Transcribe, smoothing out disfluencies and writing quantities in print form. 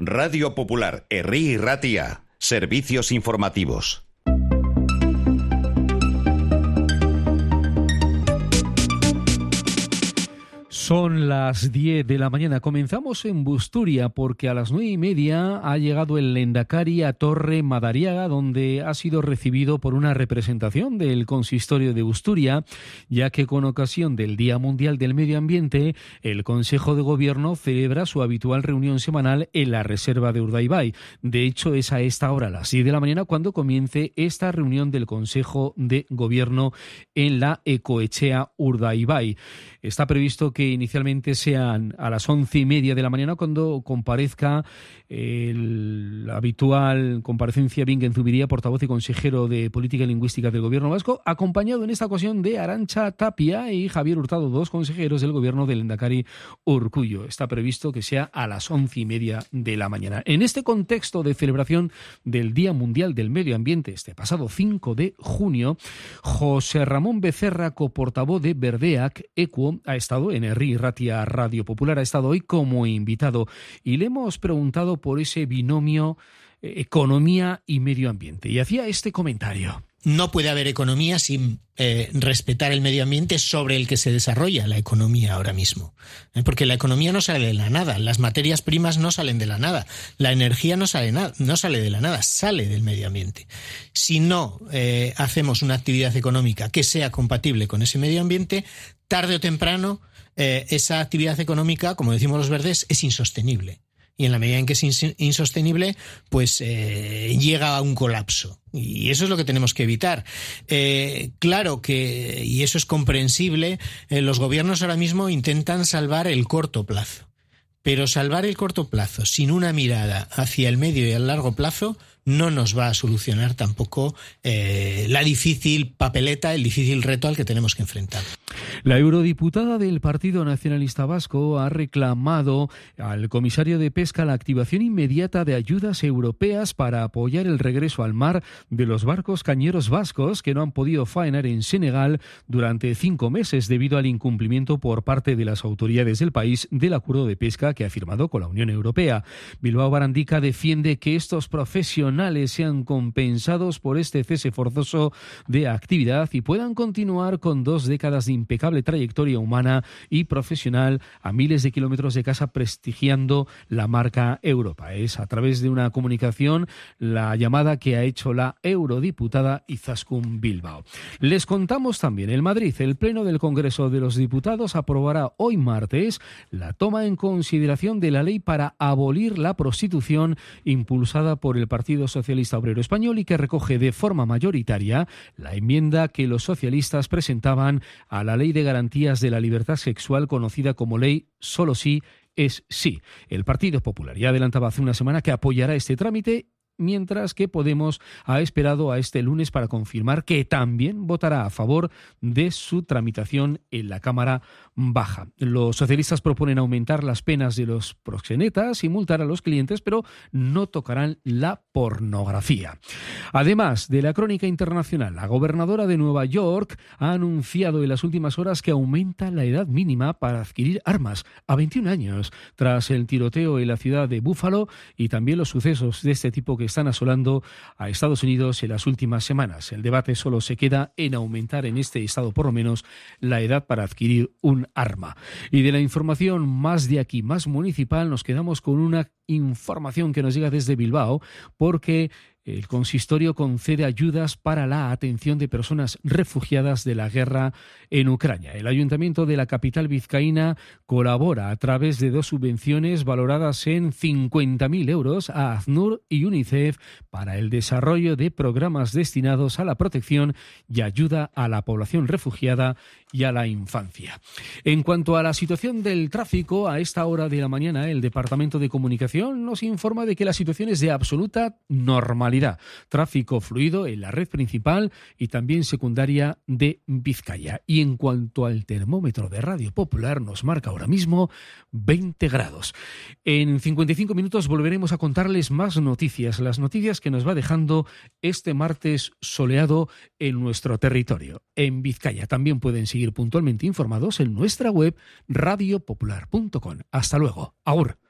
Radio Popular, Herri y Ratia. Servicios informativos. Son las 10 de la mañana. Comenzamos en Busturia porque a las 9:30 ha llegado el Lehendakari a Torre Madariaga, donde ha sido recibido por una representación del Consistorio de Busturia, ya que con ocasión del Día Mundial del Medio Ambiente, el Consejo de Gobierno celebra su habitual reunión semanal en la reserva de Urdaibai. De hecho, es a esta hora, a las 10 de la mañana, cuando comience esta reunión del Consejo de Gobierno en la Ecoetxea Urdaibai. Está previsto que inicialmente sean a las 11:30 de la mañana cuando comparezca la habitual comparecencia Bingen Zubiría, portavoz y consejero de Política y Lingüística del Gobierno vasco, acompañado en esta ocasión de Arantxa Tapia y Javier Hurtado, dos consejeros del Gobierno del Lehendakari Urkullu. Está previsto que sea a las 11:30 de la mañana. En este contexto de celebración del Día Mundial del Medio Ambiente, este pasado 5 de junio, José Ramón Becerra, coportavoz de Verdeak Equo, ha estado en Herri y Ratia Radio Popular, ha estado hoy como invitado y le hemos preguntado por ese binomio economía y medio ambiente y hacía este comentario. No puede haber economía sin respetar el medio ambiente sobre el que se desarrolla la economía ahora mismo. Porque la economía no sale de la nada, las materias primas no salen de la nada, la energía no sale de la nada, sale del medio ambiente. Si no hacemos una actividad económica que sea compatible con ese medio ambiente, tarde o temprano esa actividad económica, como decimos los verdes, es insostenible. Y en la medida en que es insostenible, pues llega a un colapso. Y eso es lo que tenemos que evitar. Claro que, y eso es comprensible, los gobiernos ahora mismo intentan salvar el corto plazo. Pero salvar el corto plazo sin una mirada hacia el medio y el largo plazo no nos va a solucionar tampoco la difícil papeleta, el difícil reto al que tenemos que enfrentar. La eurodiputada del Partido Nacionalista Vasco ha reclamado al comisario de Pesca la activación inmediata de ayudas europeas para apoyar el regreso al mar de los barcos cañeros vascos que no han podido faenar en Senegal durante 5 meses debido al incumplimiento por parte de las autoridades del país del acuerdo de pesca que ha firmado con la Unión Europea. Bilbao Barandica defiende que estos profesionales sean compensados por este cese forzoso de actividad y puedan continuar con 2 décadas de impecable trayectoria humana y profesional a miles de kilómetros de casa prestigiando la marca Europa. Es a través de una comunicación la llamada que ha hecho la eurodiputada Izaskun Bilbao. Les contamos también en Madrid, el Pleno del Congreso de los Diputados aprobará hoy martes la toma en consideración de la ley para abolir la prostitución impulsada por el Partido Socialista Obrero Español y que recoge de forma mayoritaria la enmienda que los socialistas presentaban a la Ley de Garantías de la Libertad Sexual, conocida como Ley Solo Sí es Sí. El Partido Popular ya adelantaba hace una semana que apoyará este trámite, mientras que Podemos ha esperado a este lunes para confirmar que también votará a favor de su tramitación en la Cámara Baja. Los socialistas proponen aumentar las penas de los proxenetas y multar a los clientes, pero no tocarán la pornografía. Además de la crónica internacional, la gobernadora de Nueva York ha anunciado en las últimas horas que aumenta la edad mínima para adquirir armas a 21 años, tras el tiroteo en la ciudad de Buffalo y también los sucesos de este tipo que están asolando a Estados Unidos en las últimas semanas. El debate solo se queda en aumentar en este estado, por lo menos, la edad para adquirir un arma. Y de la información más de aquí, más municipal, nos quedamos con una información que nos llega desde Bilbao, porque el consistorio concede ayudas para la atención de personas refugiadas de la guerra en Ucrania. El ayuntamiento de la capital vizcaína colabora a través de 2 subvenciones valoradas en 50.000 euros a ACNUR y UNICEF para el desarrollo de programas destinados a la protección y ayuda a la población refugiada y a la infancia. En cuanto a la situación del tráfico, a esta hora de la mañana el Departamento de Comunicación nos informa de que la situación es de absoluta normalidad. Tráfico fluido en la red principal y también secundaria de Vizcaya. Y en cuanto al termómetro de Radio Popular, nos marca ahora mismo 20 grados. En 55 minutos volveremos a contarles más noticias, las noticias que nos va dejando este martes soleado en nuestro territorio. En Vizcaya también pueden seguir puntualmente informados en nuestra web radiopopular.com. Hasta luego. Agur.